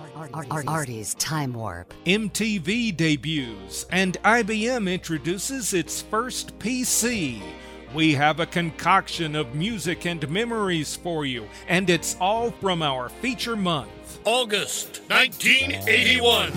Artie's Time Warp. MTV debuts, and IBM introduces its first PC. We have a concoction of music and memories for you, and it's all from our feature month. August 1981.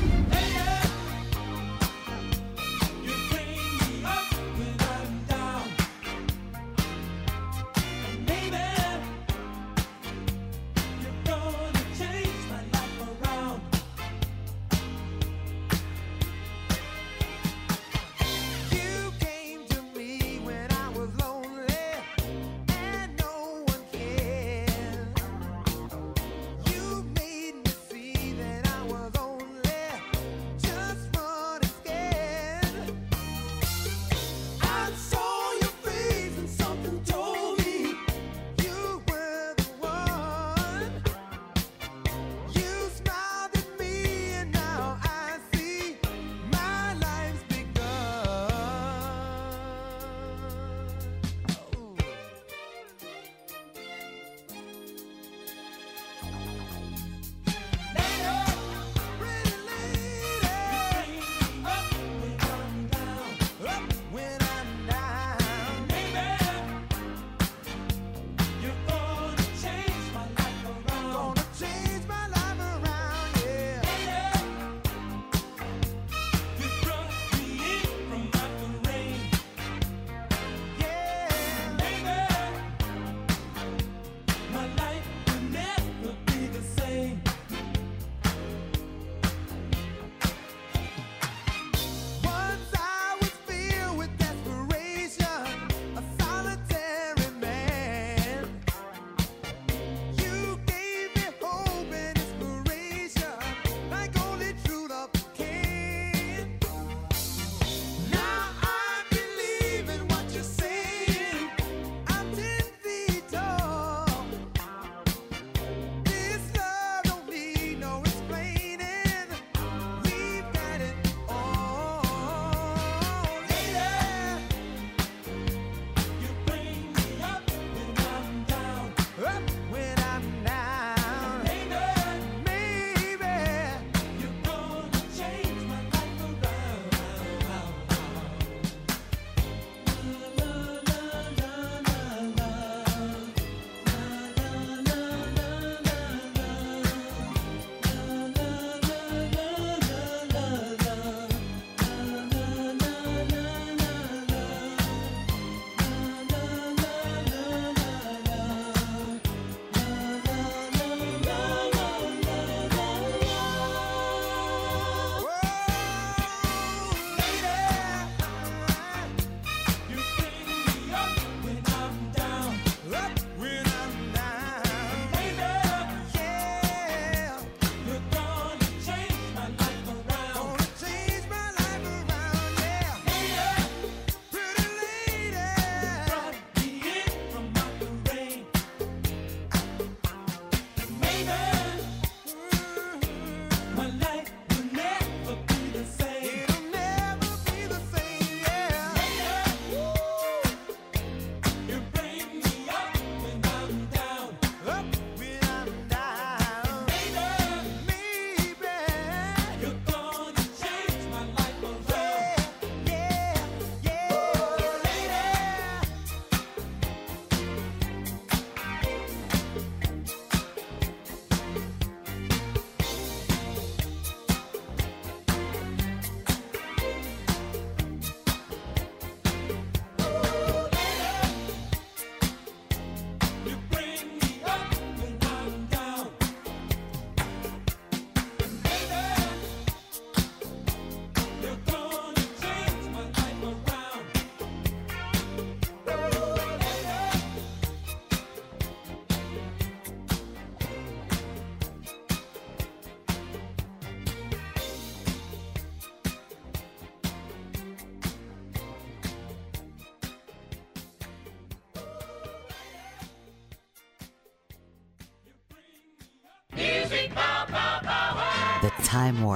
The Time Warp.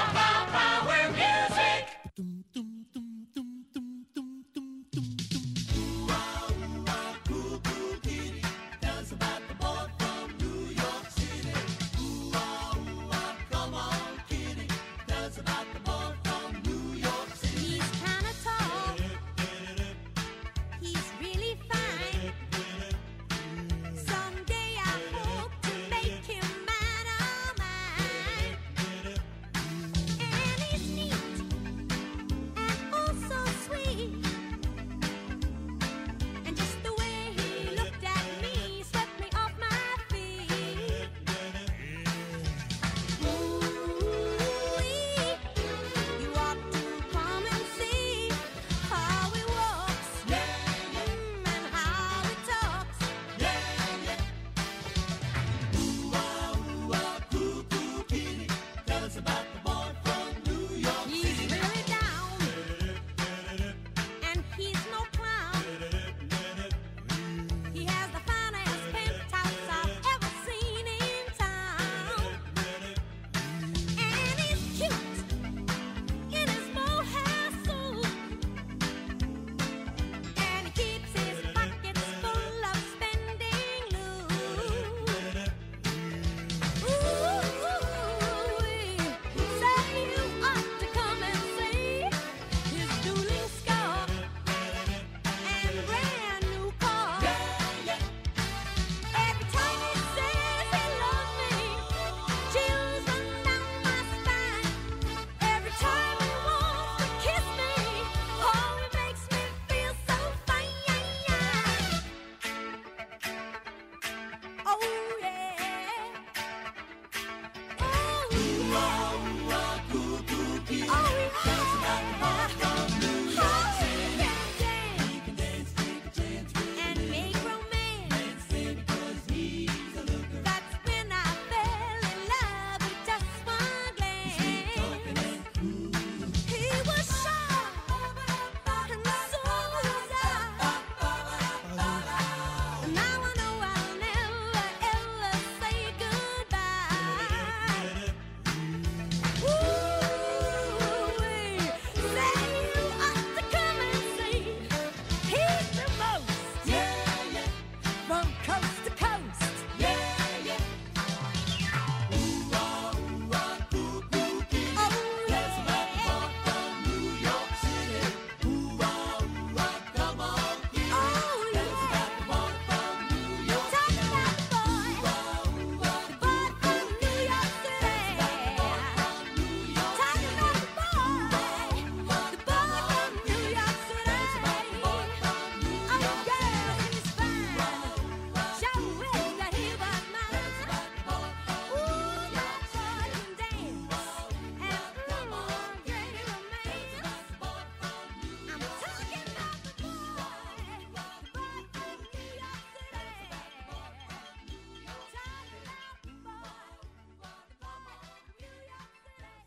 Power music.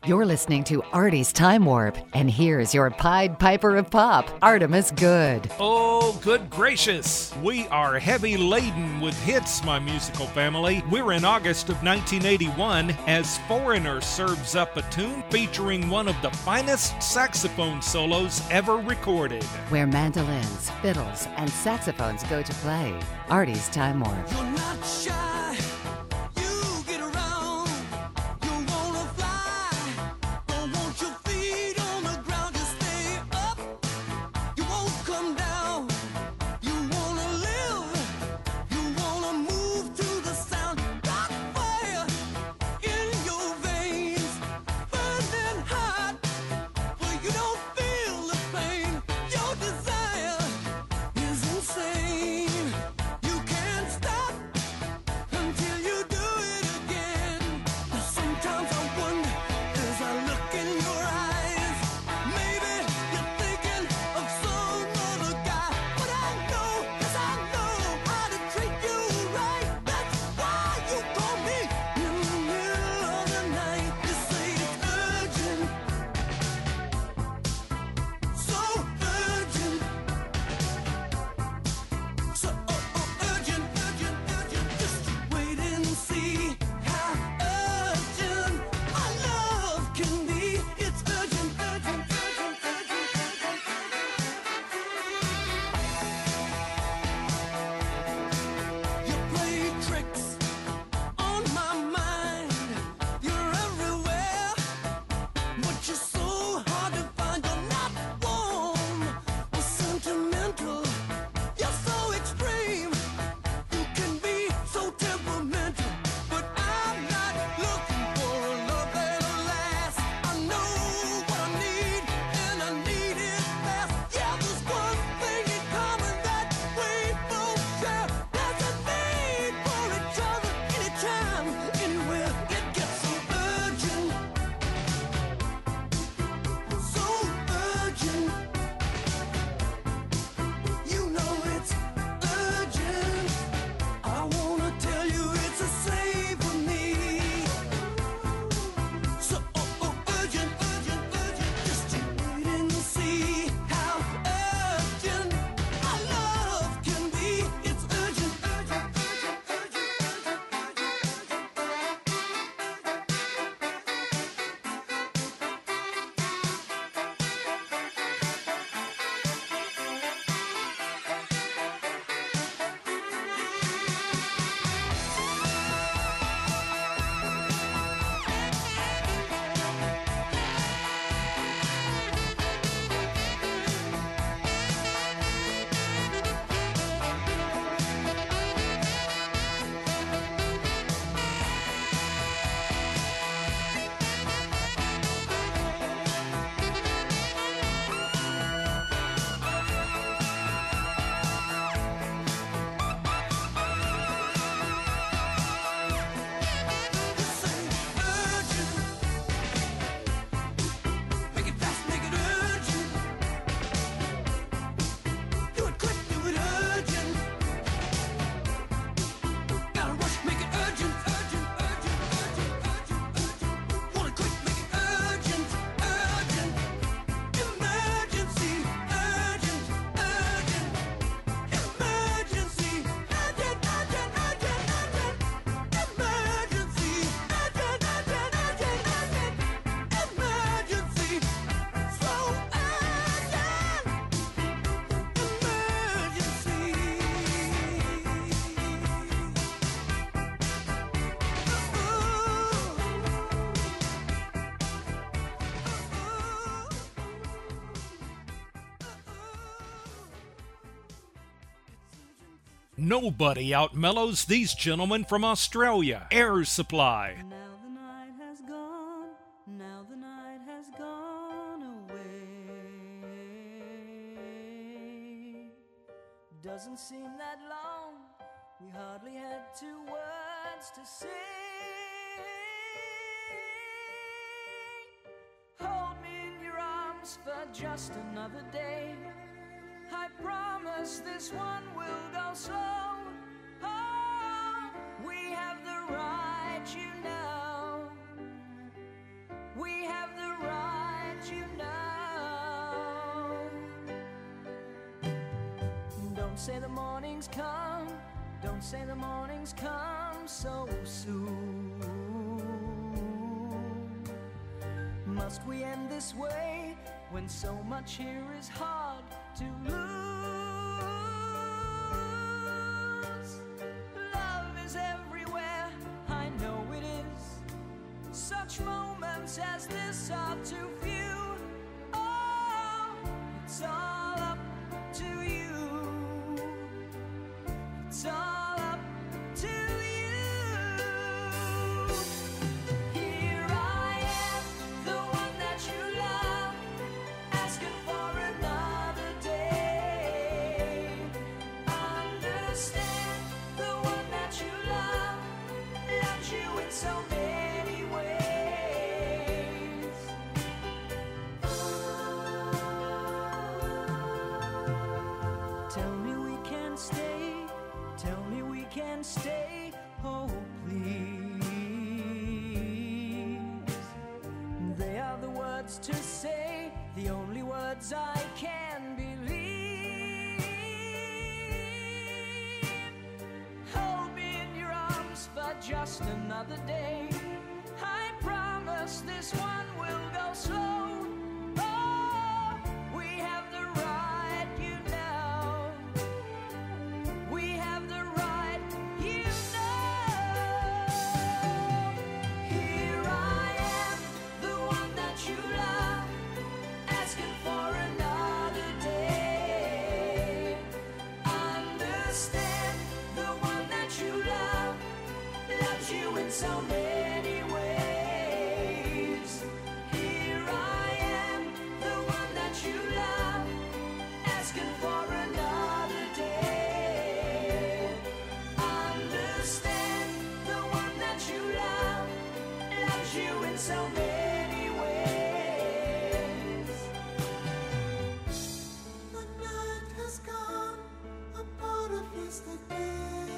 You're listening to Artie's Time Warp, and here's your Pied Piper of Pop, Artemis Good. Oh, good gracious! We are heavy laden with hits, my musical family. We're in August of 1981 as Foreigner serves up a tune featuring one of the finest saxophone solos ever recorded. Where mandolins, fiddles, and saxophones go to play. Artie's Time Warp. You're not shy. You get around. You wanna fly. Don't want your feet on the ground. Just stay up. You won't come down. You wanna live. You wanna move to the sound. Got fire in your veins, burning hot. But you don't feel the pain. Your desire is insane. You can't stop until you do it again. Now sometimes I wonder, as I look in your eyes, maybe you're thinking of some other guy. But I know, yes I know how to treat you right. That's why you call me in the middle of the night. You say it's urgent, so urgent. So urgent, urgent, urgent. Just wait and see how urgent our love can be. It's urgent, urgent, urgent, urgent, urgent. You play tricks on my mind. You're everywhere, but you're so hard to find. You're not warm or sentimental. You're so extreme. You can be so temperamental. But I'm not looking for a love that'll last. I know what I need, and I need it fast. Yeah, there's one thing in common that we both share. There's a need for each other anytime, anywhere. It gets so urgent. So urgent. You know it's urgent. I wanna tell you it's a save for me. So urgent, urgent, urgent. Just you wait and see how urgent our love can be. It's urgent, urgent, urgent, urgent, Make it fast, make it urgent. Do it quick, do it urgent. Gotta rush, make it urgent, urgent, urgent, urgent, urgent, urgent. Want it quick, make it urgent, urgent. Emergency, urgent, urgent. Emergency, urgent, urgent, urgent, urgent. Emergency, urgent, urgent, urgent, urgent. Emergency, so urgent. Nobody outmellows these gentlemen from Australia, Air Supply. Now the night has gone, now the night has gone away. Doesn't seem that long, we hardly had 2 words to say. Hold me in your arms for just another day. I promise this one will go slow. Oh, we have the right, you know. We have Don't say the morning's come, don't say the morning's come so soon. Must we end this way when so much here is hard to lose? Love is everywhere, I know it is. Such moments as this are too few. Oh, it's all up to you. It's all up to you. Here I am, the one that you love, asking for another day. Understand, the one that you love loves you in so many ways. Tell me we can stay, tell me we can stay, oh please. They are the words to say, the only words I can believe. Hold me in your arms for just another day. I promise this one will go slow. Oh, we have the right, you know. We have the right, you know. Here I am, the one that you love, asking for another day. Understand, the one that you love loves you in so many ways. Here I am, the one that you love, asking for another day. Understand, the one that you love loves you in so many ways. The night has gone, a part of yesterday.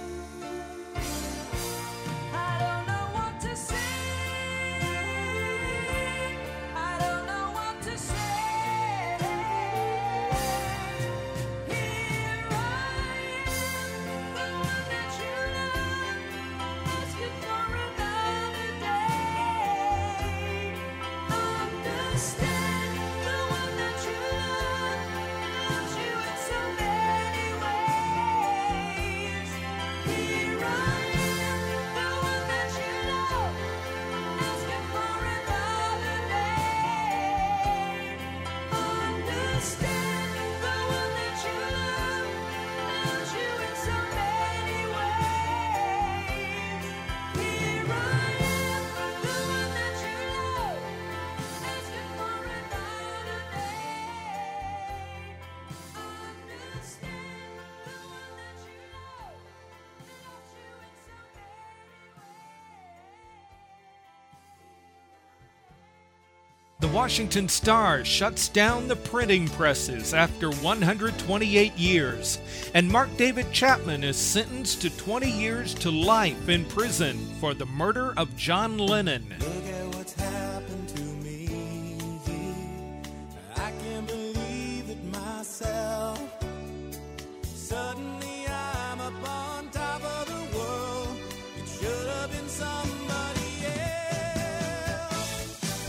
I don't know what to say. I don't know what to say. Here I am, the one that you love, asking for another day. Understand, the one that you love loves you in so many ways. Here I am, the one that you love, asking for another day. Understand, the one that you love loves you in so many ways. Here I am, the one that you love, asking for another day. Understand, the one that you love loves you in so many ways. The Washington Star shuts down the printing presses after 128 years, and Mark David Chapman is sentenced to 20 years to life in prison for the murder of John Lennon. Look at what's happened to me. I can't believe it myself. Suddenly I'm up on top of the world. It should have been somebody else.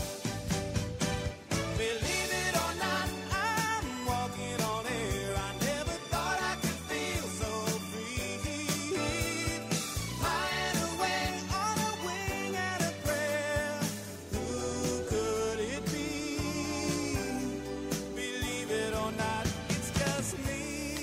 Believe it or not, I'm walking on air. I never thought I could feel so free. Flying away on a wing and a prayer. Who could it be? Believe it or not, it's just me.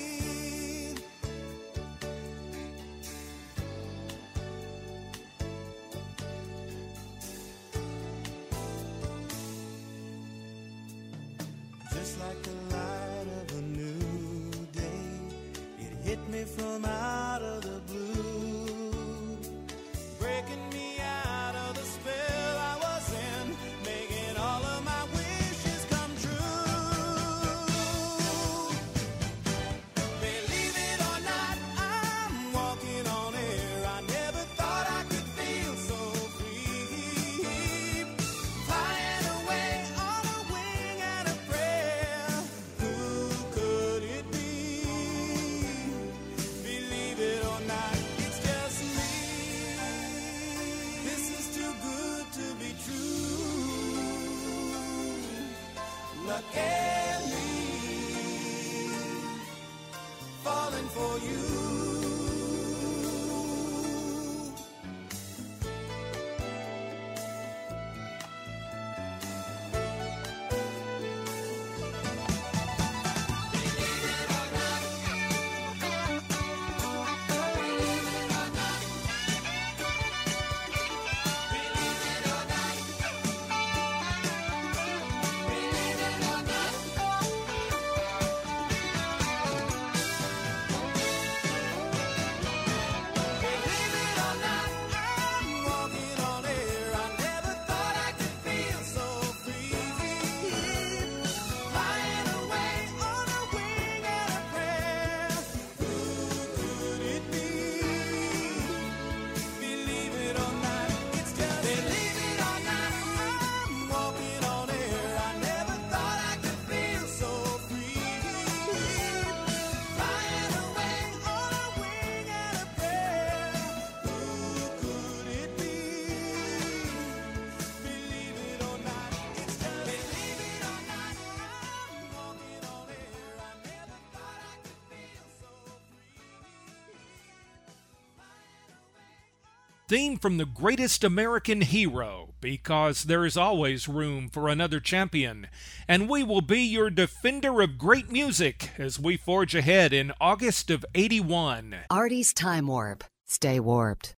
Just like the light of a new day, it hit me from out of the blue, breaking me out of the spell I was in, making all of my wishes come true. Believe it or not, I'm walking on air. I never thought I could feel so free. Flying away on a wing and a prayer. Who could it be? look at me, falling for you. Theme from the greatest American hero, because there is always room for another champion, and we will be your defender of great music as we forge ahead in August of '81. Artie's Time Warp. Stay warped.